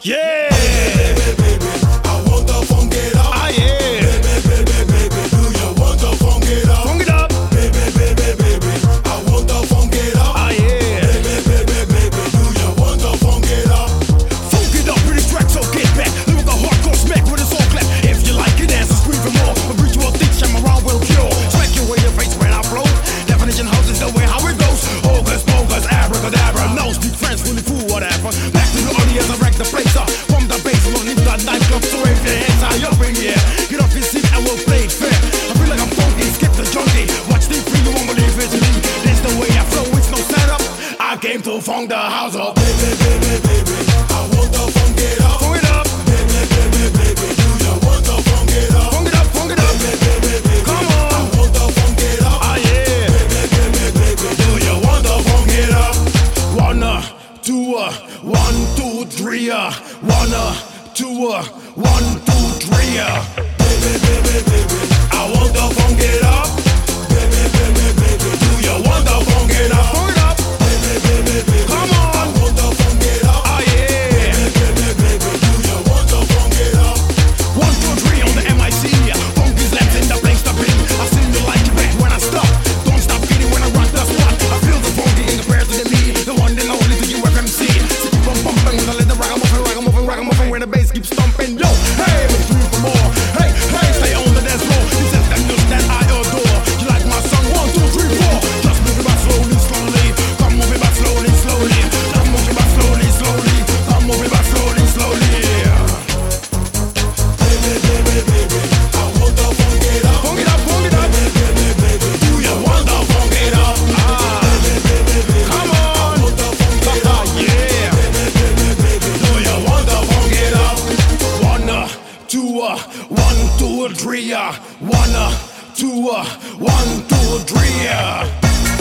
Yeah. Baby, I want the funk it up. Ah, yeah. Baby, do you want the funk it up? Funk it up. Baby, I want the funk it up. Ah, yeah. Baby, do you want the funk it up? Funk it up, pretty track, so get back. Live with a hardcore smack with a soul clap. If you like it, dance and scream for more. A ritual teach, I'm around will cure. Smack your way your face when I flow. Definition houses the way how it goes. Hocus pocus, abracadabra. No speak French, really fool, whatever. Back to the audience, I wreck the place up. From the bass, we'll leave the nightclub. So if your hands high up in the air, get off your seat and we'll play it fair. I feel like I'm funky, skip the junkie. Watch the free, you won't believe it's me. This the way I flow, it's no setup. I came to funk the house up. Baby, I want the funk it up. Funk it up. Baby, do you want the funk it up? Funk it up, funk it up. Come on. I want the funk it up. Ah, yeah. Baby, do you want the funk it up? 1, 2, 1, 2, 3. 1, 2, 1, 2, 3. Baby, I want the funk it up. baby, Do you want the funk it up? Funk it up. Come I on. want the funk it up. Ah, yeah. Baby, do you want the funk it up? 1, 2, 3 on the MIC. Funky slaps in the place to be. I see you like it back when I stop. Don't stop beating when I rock the spot. I feel the funky in comparison to me. The one and only to you FMC. So keep on bumping when I let the ragamuffin when the bass keeps thumping. Yo, hey, let's do it for more. Hey, stay on the dance floor. This is the news that I adore. You like my song? 1, 2, 3, 4. Just move it back slowly. Come move it back slowly. Just move it back slowly. Come move it back slowly. Baby, I want the funk it up. Funk it up. Do you want the funk it up? Come on. Yeah. Do you want the funk it up? 1, 2, 3. 1, 2, 1, 2, 3.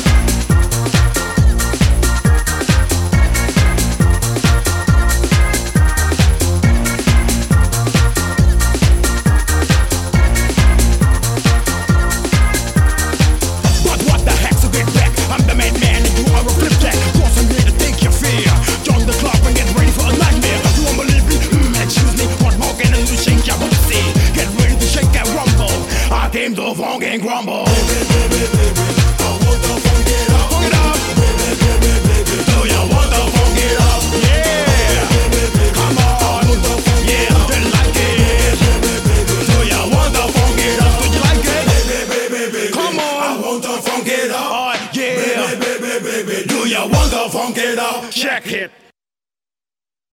But what the heck, so get back. I'm the main man and you are a flipjack. Cause I'm here to take your fear. Join the club and get ready for a nightmare. You won't believe me? Excuse me. What more can I do to shake your booty? Get ready to shake and rumble. I came to funk and grumble. I want the funk it up. Funk it up. Do you want the funk it up? Yeah. Come on. Yeah, do you like it? Do you want the funk it up? Do you like it? Come on. I want the funk it up. Oh, yeah. Baby, Do you want the funk it up? Check it.